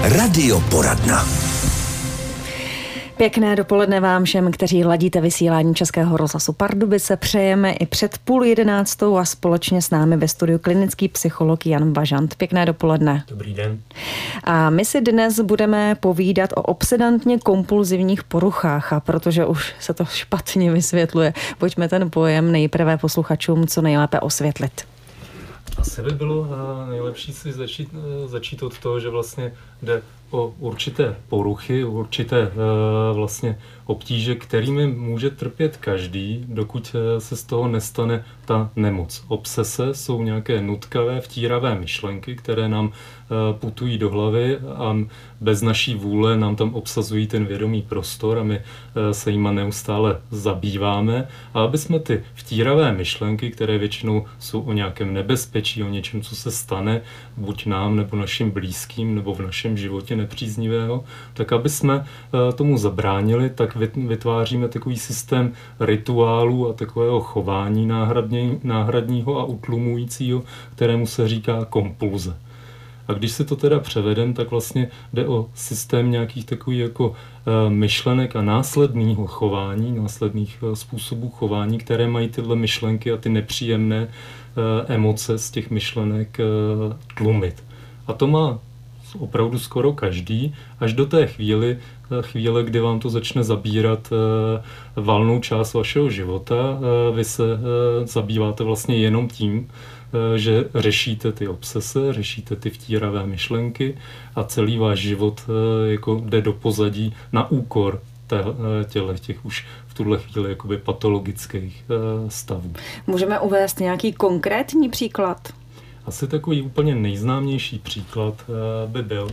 Radioporadna. Pěkné dopoledne vám všem, kteří ladíte vysílání Českého rozhlasu Pardubice. Přejeme i před 10:30 a společně s námi ve studiu klinický psycholog Jan Bažant. Pěkné dopoledne. Dobrý den. A my si dnes budeme povídat o obsedantně kompulzivních poruchách, a protože už se to špatně vysvětluje, pojďme ten pojem nejprve posluchačům co nejlépe osvětlit. Asi by bylo nejlepší si začít od toho, že vlastně jde o určité poruchy, určité vlastně obtíže, kterými může trpět každý, dokud se z toho nestane ta nemoc. Obsese jsou nějaké nutkavé, vtíravé myšlenky, které nám putují do hlavy a bez naší vůle nám tam obsazují ten vědomý prostor a my se jima neustále zabýváme. A aby jsme ty vtíravé myšlenky, které většinou jsou o nějakém nebezpečí, o něčem, co se stane, buď nám, nebo našim blízkým, nebo v našem životě nepříznivého, tak aby jsme tomu zabránili, tak vytváříme takový systém rituálů a takového chování náhradního a utlumujícího, kterému se říká kompulze. A když se to teda převedem, tak vlastně jde o systém nějakých takových jako myšlenek a následného chování, následných způsobů chování, které mají tyhle myšlenky a ty nepříjemné emoce z těch myšlenek tlumit. A to má opravdu skoro každý, až do té chvíle, kdy vám to začne zabírat valnou část vašeho života. Vy se zabýváte vlastně jenom tím, že řešíte ty obsese, řešíte ty vtíravé myšlenky a celý váš život jako jde do pozadí na úkor těch už v tuhle chvíli jakoby patologických stavů. Můžeme uvést nějaký konkrétní příklad? Asi takový úplně nejznámější příklad by byl,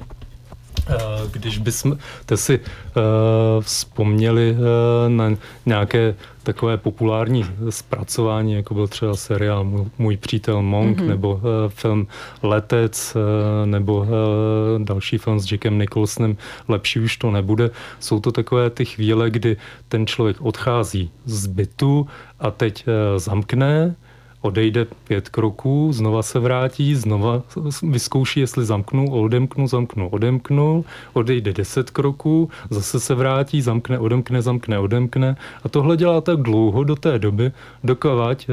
když byste si vzpomněli na nějaké takové populární zpracování, jako byl třeba seriál Můj přítel Monk, nebo film Letec, nebo další film s Jackem Nicholsonem Lepší už to nebude. Jsou to takové ty chvíle, kdy ten člověk odchází z bytu a teď zamkne, odejde 5 kroků, znova se vrátí, znova vyzkouší, jestli zamknu, odemknul, odejde 10 kroků, zase se vrátí, odemkne. A tohle dělá tak dlouho do té doby, dokud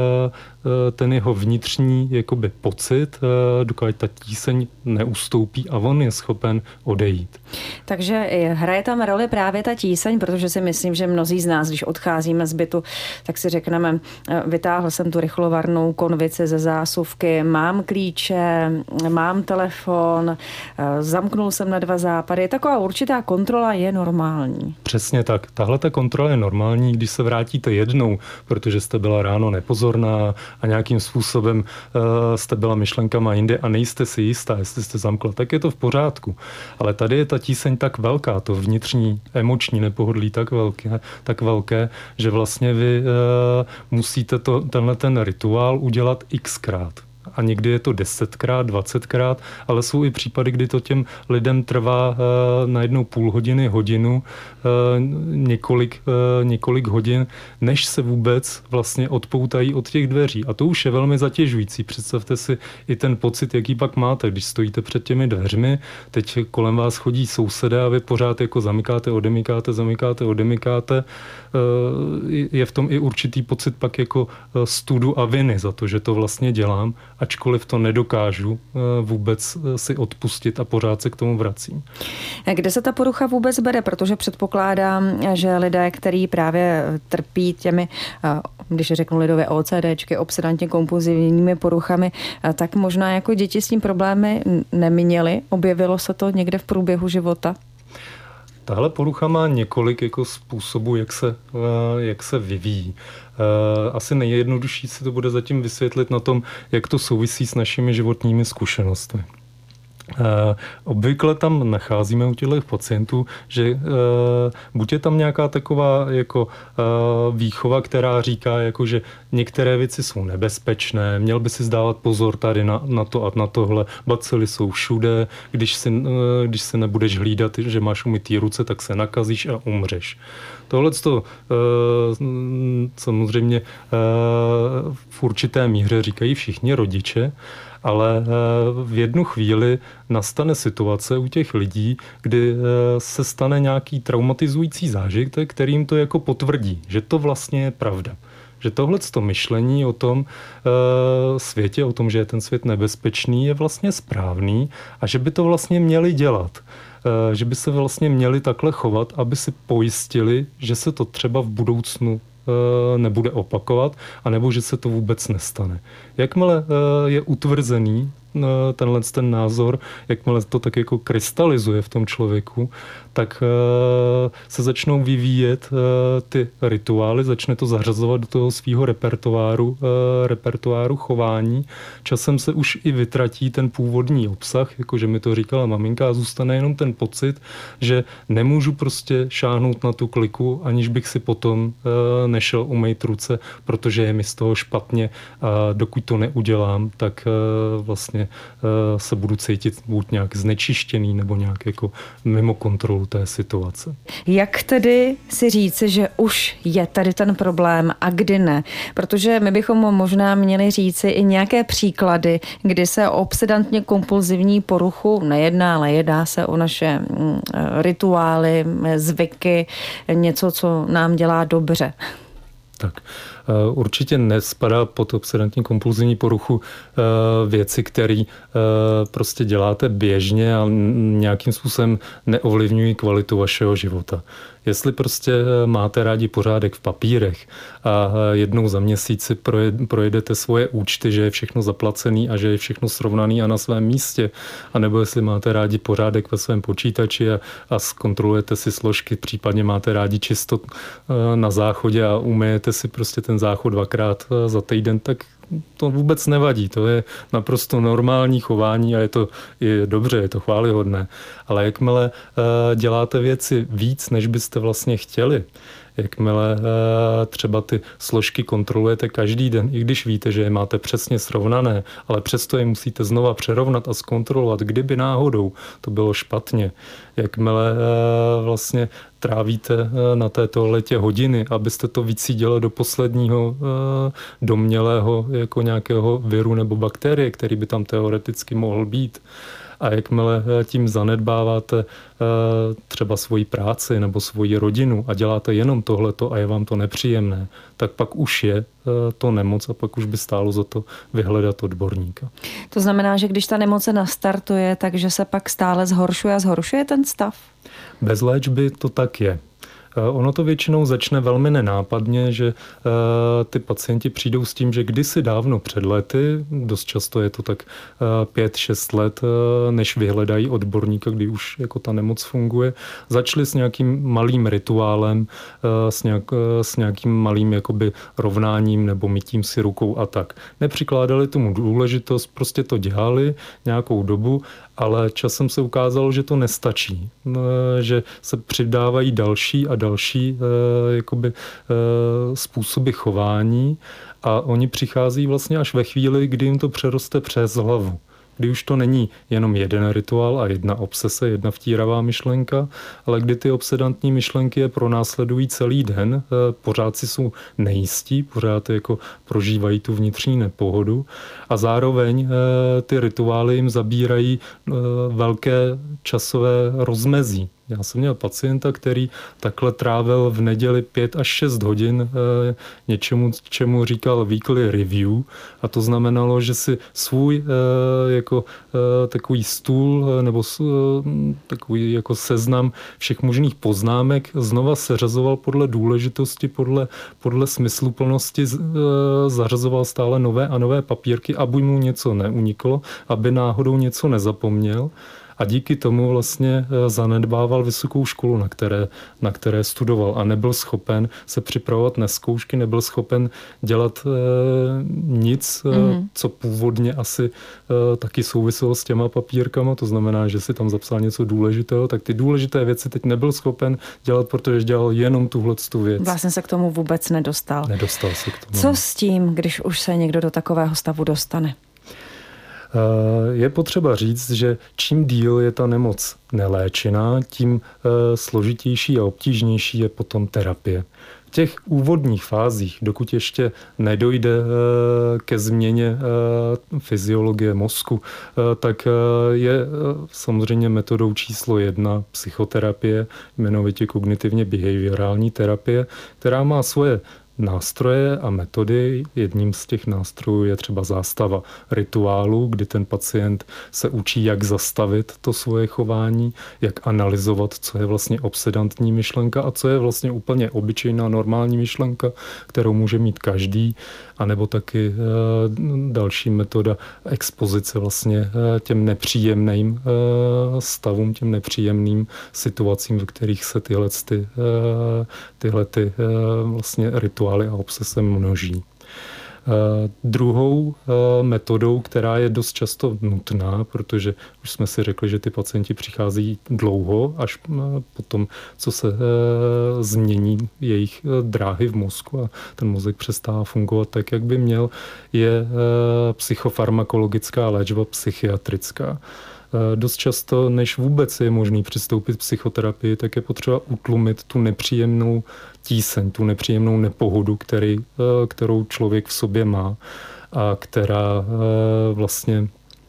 ten jeho vnitřní jakoby pocit, dokud ta tíseň neustoupí a on je schopen odejít. Takže hraje tam roli právě ta tíseň, protože si myslím, že mnozí z nás, když odcházíme z bytu, tak si řekneme, vytáhl jsem tu rychlovarnou konvici ze zásuvky, mám klíče, mám telefon, zamknul jsem na 2 západy. Taková určitá kontrola je normální. Přesně tak. Tahle ta kontrola je normální, když se vrátíte jednou, protože jste byla ráno nepozorná a nějakým způsobem jste byla myšlenkama jinde a nejste si jistá, jestli jste zamkla, tak je to v pořádku. Ale tady je ta tíseň tak velká, to vnitřní emoční nepohodlí tak velké, že vlastně vy musíte tenhle ten rituál udělat xkrát. A někdy je to 10krát, 20krát, ale jsou i případy, kdy to těm lidem trvá najednou půl hodiny, hodinu, několik hodin, než se vůbec vlastně odpoutají od těch dveří. A to už je velmi zatěžující. Představte si i ten pocit, jaký pak máte, když stojíte před těmi dveřmi, teď kolem vás chodí sousedé a vy pořád jako zamykáte, odemykáte. Je v tom i určitý pocit pak jako studu a viny za to, že to vlastně dělám, ačkoliv to nedokážu vůbec si odpustit a pořád se k tomu vracím. Kde se ta porucha vůbec bere? Protože předpokládám, že lidé, kteří právě trpí těmi, když řeknu lidově OCDčky, obsedantně kompulzivními poruchami, tak možná jako děti s tím problémy neměli. Objevilo se to někde v průběhu života? Tahle porucha má několik jako způsobů, jak se vyvíjí. Asi nejjednodušší se to bude zatím vysvětlit na tom, jak to souvisí s našimi životními zkušenostmi. Obvykle tam nacházíme u těchto pacientů, že buď je tam nějaká taková jako výchova, která říká, jako, že některé věci jsou nebezpečné, měl by si zdávat pozor tady na to a na tohle, bacily jsou všude, když si nebudeš hlídat, že máš umytý ruce, tak se nakazíš a umřeš. Tohleto samozřejmě v určité míře říkají všichni rodiče, ale v jednu chvíli nastane situace u těch lidí, kdy se stane nějaký traumatizující zážitek, kterým to jako potvrdí, že to vlastně je pravda. Že tohleto myšlení o tom světě, o tom, že je ten svět nebezpečný, je vlastně správný a že by to vlastně měli dělat. Že by se vlastně měli takhle chovat, aby si pojistili, že se to třeba v budoucnu nebude opakovat, anebo že se to vůbec nestane. Jakmile je utvrzený ten názor, jakmile to tak jako krystalizuje v tom člověku, tak se začnou vyvíjet ty rituály, začne to zařazovat do toho svého repertoáru chování. Časem se už i vytratí ten původní obsah, jakože mi to říkala maminka, a zůstane jenom ten pocit, že nemůžu prostě šáhnout na tu kliku, aniž bych si potom nešel umýt ruce, protože je mi z toho špatně a dokud to neudělám, tak vlastně se budu cítit buď nějak znečištěný nebo nějak jako mimo kontrolu té situace. Jak tedy si říci, že už je tady ten problém a kdy ne? Protože my bychom možná měli říci i nějaké příklady, kdy se o obsedantně kompulzivní poruchu nejedná, ale jedná se o naše rituály, zvyky, něco, co nám dělá dobře. Tak, určitě nespadá pod obsedantní kompulzivní poruchu věci, které prostě děláte běžně a nějakým způsobem neovlivňují kvalitu vašeho života. Jestli prostě máte rádi pořádek v papírech a jednou za měsíc si projedete svoje účty, že je všechno zaplacený a že je všechno srovnaný a na svém místě, anebo jestli máte rádi pořádek ve svém počítači a zkontrolujete si složky, případně máte rádi čisto na záchodě a umyjete si prostě ten záchod 2krát za týden, tak to vůbec nevadí. To je naprosto normální chování a je to dobře, je to chvályhodné. Ale jakmile děláte věci víc, než byste vlastně chtěli, jakmile třeba ty složky kontrolujete každý den, i když víte, že je máte přesně srovnané, ale přesto je musíte znova přerovnat a zkontrolovat, kdyby náhodou to bylo špatně. Jakmile vlastně trávíte na té toaletě hodiny, abyste to vycídili do posledního domnělého jako nějakého viru nebo bakterie, který by tam teoreticky mohl být. A jakmile tím zanedbáváte třeba svoji práci nebo svoji rodinu a děláte jenom tohleto a je vám to nepříjemné, tak pak už je to nemoc a pak už by stálo za to vyhledat odborníka. To znamená, že když ta nemoc nastartuje, takže se pak stále zhoršuje a zhoršuje ten stav? Bez léčby to tak je. Ono to většinou začne velmi nenápadně, že ty pacienti přijdou s tím, že kdysi dávno před lety, dost často je to tak 5-6 let, než vyhledají odborníka, kdy už jako ta nemoc funguje, začali s nějakým malým rituálem, s nějakým malým jakoby rovnáním nebo mytím si rukou a tak. Nepřikládali tomu důležitost, prostě to dělali nějakou dobu, ale časem se ukázalo, že to nestačí, že se přidávají další a další způsoby chování a oni přichází vlastně až ve chvíli, kdy jim to přeroste přes hlavu. Kdy už to není jenom jeden rituál a jedna obsese, jedna vtíravá myšlenka, ale kdy ty obsedantní myšlenky je pronásledují celý den, pořád si jsou nejistí, pořád jako prožívají tu vnitřní nepohodu a zároveň ty rituály jim zabírají velké časové rozmezí. Já jsem měl pacienta, který takhle trávil v neděli 5 až 6 hodin něčemu, čemu říkal weekly review, a to znamenalo, že si svůj takový stůl nebo takový jako seznam všech možných poznámek znova seřazoval podle důležitosti, podle smysluplnosti, zařazoval stále nové a nové papírky, aby mu něco neuniklo, aby náhodou něco nezapomněl. A díky tomu vlastně zanedbával vysokou školu, na které studoval a nebyl schopen se připravovat na zkoušky, nebyl schopen dělat nic, co původně asi taky souviselo s těma papírkama, to znamená, že si tam zapsal něco důležitého, tak ty důležité věci teď nebyl schopen dělat, protože dělal jenom tuhletu věc. Vlastně se k tomu vůbec nedostal. Nedostal se k tomu. Co s tím, když už se někdo do takového stavu dostane? Je potřeba říct, že čím díl je ta nemoc neléčená, tím složitější a obtížnější je potom terapie. v těch úvodních fázích, dokud ještě nedojde ke změně fyziologie mozku, tak je samozřejmě metodou číslo 1 psychoterapie, jmenovitě kognitivně behaviorální terapie, která má svoje nástroje a metody. Jedním z těch nástrojů je třeba zástava rituálu, kdy ten pacient se učí, jak zastavit to svoje chování, jak analyzovat, co je vlastně obsedantní myšlenka a co je vlastně úplně obyčejná normální myšlenka, kterou může mít každý, anebo taky další metoda expozice vlastně těm nepříjemným stavům, těm nepříjemným situacím, ve kterých se tyhle vlastně rituály a obsese množí. Druhou metodou, která je dost často nutná, protože už jsme si řekli, že ty pacienti přichází dlouho, až potom, co se změní jejich dráhy v mozku a ten mozek přestává fungovat tak, jak by měl, je psychofarmakologická léčba psychiatrická. Dost často, než vůbec je možný přistoupit k psychoterapii, tak je potřeba utlumit tu nepříjemnou tíseň, tu nepříjemnou nepohodu, kterou člověk v sobě má a která vlastně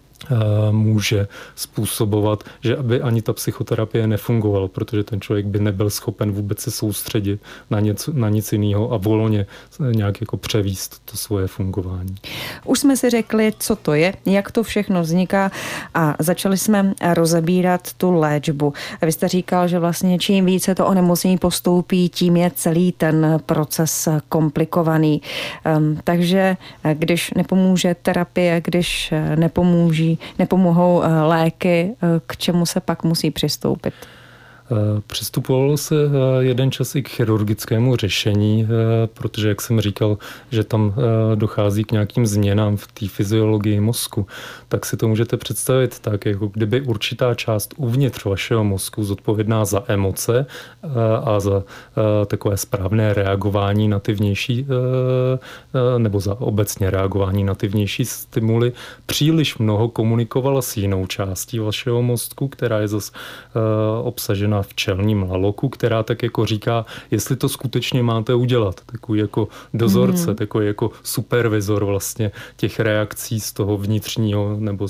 může způsobovat, že aby ani ta psychoterapie nefungovala, protože ten člověk by nebyl schopen vůbec se soustředit na nic jiného a volně nějak jako převíst to svoje fungování. Už jsme si řekli, co to je, jak to všechno vzniká a začali jsme rozebírat tu léčbu. Vy jste říkal, že vlastně čím více to onemocnění postoupí, tím je celý ten proces komplikovaný. Takže když nepomůže terapie, když nepomohou léky, k čemu se pak musí přistoupit? Přistupovalo se jeden čas i k chirurgickému řešení, protože, jak jsem říkal, že tam dochází k nějakým změnám v té fyziologii mozku, tak si to můžete představit tak, jako kdyby určitá část uvnitř vašeho mozku zodpovědná za emoce a za takové správné reagování na ty vnější, nebo za obecně reagování na ty vnější stimuly, příliš mnoho komunikovala s jinou částí vašeho mozku, která je zase obsažena v čelním laloku, která tak jako říká, jestli to skutečně máte udělat. Takový jako dozorce, takový jako supervizor vlastně těch reakcí z toho vnitřního nebo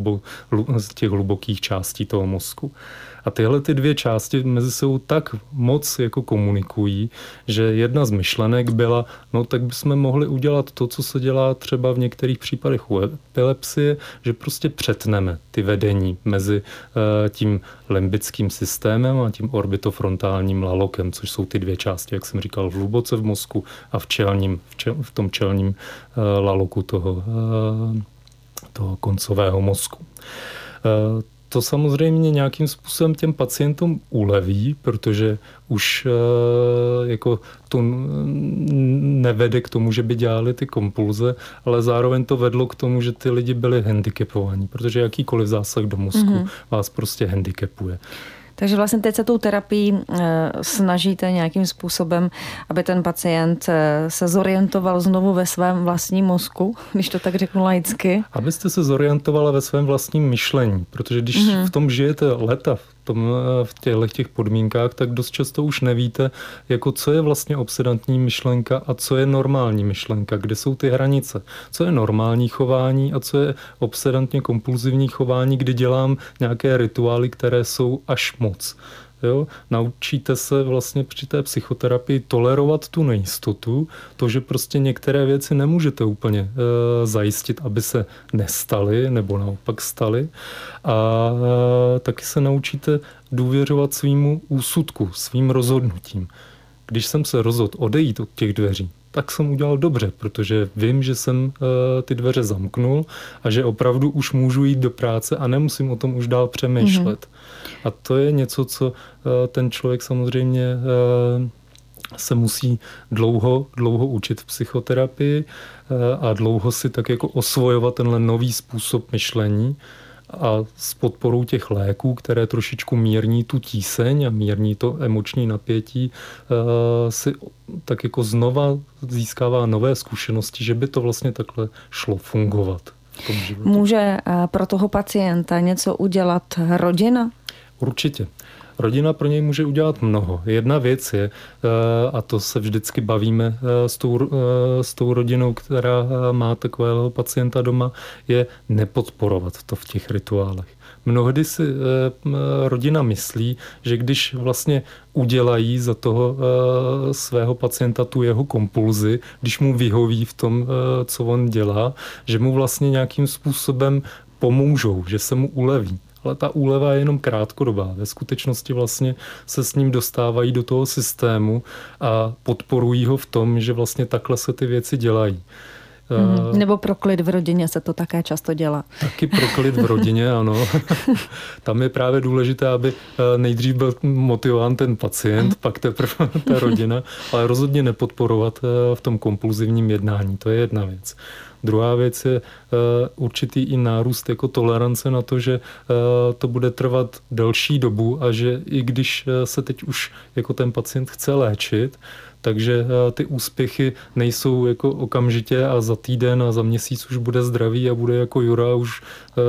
z těch hlubokých částí toho mozku. A tyhle ty dvě části mezi sebou tak moc jako komunikují, že jedna z myšlenek byla, no tak bychom mohli udělat to, co se dělá třeba v některých případech u epilepsie, že prostě přetneme ty vedení mezi tím limbickým systémem a tím orbitofrontálním lalokem, což jsou ty dvě části, jak jsem říkal, hluboce v mozku a v tom čelním laloku toho koncového mozku. To samozřejmě nějakým způsobem těm pacientům uleví, protože už jako to nevede k tomu, že by dělali ty kompulze, ale zároveň to vedlo k tomu, že ty lidi byli handicapovaní, protože jakýkoliv zásah do mozku vás prostě handicapuje. Takže vlastně teď se tou terapií snažíte nějakým způsobem, aby ten pacient se zorientoval znovu ve svém vlastním mozku, když to tak řeknu laicky. Abyste se zorientovala ve svém vlastním myšlení, protože když v tom žijete leta, v těch podmínkách, tak dost často už nevíte, jako co je vlastně obsedantní myšlenka a co je normální myšlenka, kde jsou ty hranice. Co je normální chování a co je obsedantně kompulzivní chování, kdy dělám nějaké rituály, které jsou až moc. Jo? Naučíte se vlastně při té psychoterapii tolerovat tu nejistotu, to, že prostě některé věci nemůžete úplně zajistit, aby se nestaly nebo naopak staly. A taky se naučíte důvěřovat svýmu úsudku, svým rozhodnutím. Když jsem se rozhodl odejít od těch dveří, tak jsem udělal dobře, protože vím, že jsem ty dveře zamknul a že opravdu už můžu jít do práce a nemusím o tom už dál přemýšlet. A to je něco, co ten člověk samozřejmě se musí dlouho učit v psychoterapii a dlouho si tak jako osvojovat tenhle nový způsob myšlení. A s podporou těch léků, které trošičku mírní tu tíseň a mírní to emoční napětí, si tak jako znova získává nové zkušenosti, že by to vlastně takhle šlo fungovat v tom životě. Může pro toho pacienta něco udělat rodina? Určitě. rodina pro něj může udělat mnoho. Jedna věc je, a to se vždycky bavíme s tou rodinou, která má takového pacienta doma, je nepodporovat to v těch rituálech. Mnohdy si rodina myslí, že když vlastně udělají za toho svého pacienta tu jeho kompulzi, když mu vyhoví v tom, co on dělá, že mu vlastně nějakým způsobem pomůžou, že se mu uleví. Ale ta úleva je jenom krátkodobá. Ve skutečnosti vlastně se s ním dostávají do toho systému a podporují ho v tom, že vlastně takhle se ty věci dělají. Nebo pro klid v rodině se to také často dělá. Taky pro klid v rodině, ano. Tam je právě důležité, aby nejdřív byl motivován ten pacient, pak teprve ta rodina, ale rozhodně nepodporovat v tom kompulzivním jednání. To je jedna věc. Druhá věc je určitý i nárůst jako tolerance na to, že to bude trvat delší dobu a že i když se teď už jako ten pacient chce léčit, takže ty úspěchy nejsou jako okamžitě a za týden a za měsíc už bude zdravý a bude jako Jura, už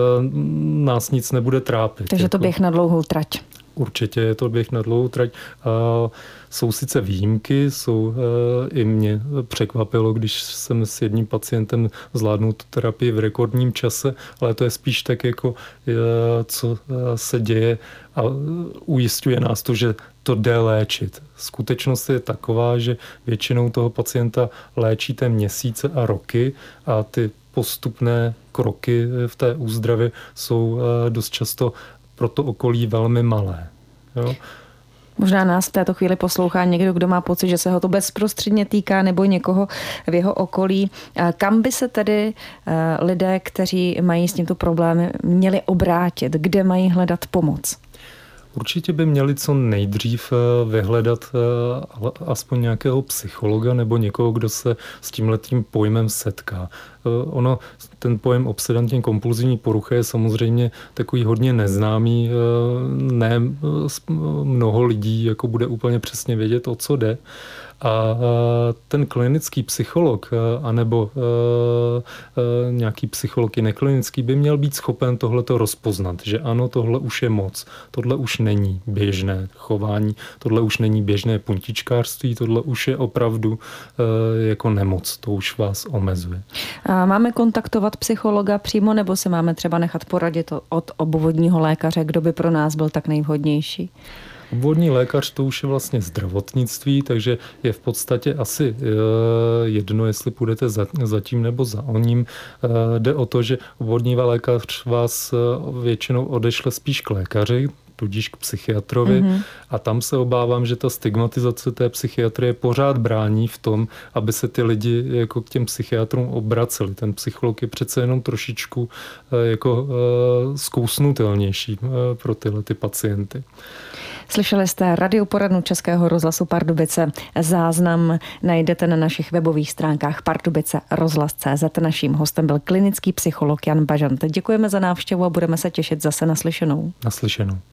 nás nic nebude trápit. Takže to běh na dlouhou trať. Určitě je to běh na dlouhou trať. Jsou sice výjimky, i mě překvapilo, když jsem s jedním pacientem zvládnul tu terapii v rekordním čase, ale to je spíš tak jako, co se děje a ujisťuje nás to, že to jde léčit. Skutečnost je taková, že většinou toho pacienta léčíte měsíce a roky a ty postupné kroky v té úzdravě jsou dost často pro to okolí velmi malé. Jo? Možná nás v této chvíli poslouchá někdo, kdo má pocit, že se ho to bezprostředně týká nebo někoho v jeho okolí. Kam by se tedy lidé, kteří mají s tímto problémy, měli obrátit? Kde mají hledat pomoc? Určitě by měli co nejdřív vyhledat aspoň nějakého psychologa nebo někoho, kdo se s tímhletím pojmem setká. Ten pojem obsedantně kompulzivní porucha je samozřejmě takový hodně neznámý. Ne mnoho lidí jako bude úplně přesně vědět, o co jde. A ten klinický psycholog anebo nějaký psycholog i neklinický by měl být schopen tohleto rozpoznat, že ano, tohle už je moc, tohle už není běžné chování, tohle už není běžné puntičkářství, tohle už je opravdu jako nemoc, to už vás omezuje. A máme kontaktovat psychologa přímo, nebo se máme třeba nechat poradit od obvodního lékaře, kdo by pro nás byl tak nejvhodnější? Obvodní lékař to už je vlastně zdravotnictví, takže je v podstatě asi jedno, jestli půjdete za tím nebo za oním. Jde o to, že obvodní lékař vás většinou odešle spíš k lékaři, tudíž k psychiatrovi. A tam se obávám, že ta stigmatizace té psychiatrie pořád brání v tom, aby se ty lidi jako k těm psychiatrům obraceli. Ten psycholog je přece jenom trošičku jako zkousnutelnější pro tyhle ty pacienty. Slyšeli jste radioporadnu Českého rozhlasu Pardubice. Záznam najdete na našich webových stránkách pardubicerozhlas.cz. Naším hostem byl klinický psycholog Jan Bažant. Děkujeme za návštěvu a budeme se těšit zase naslyšenou. Naslyšenou.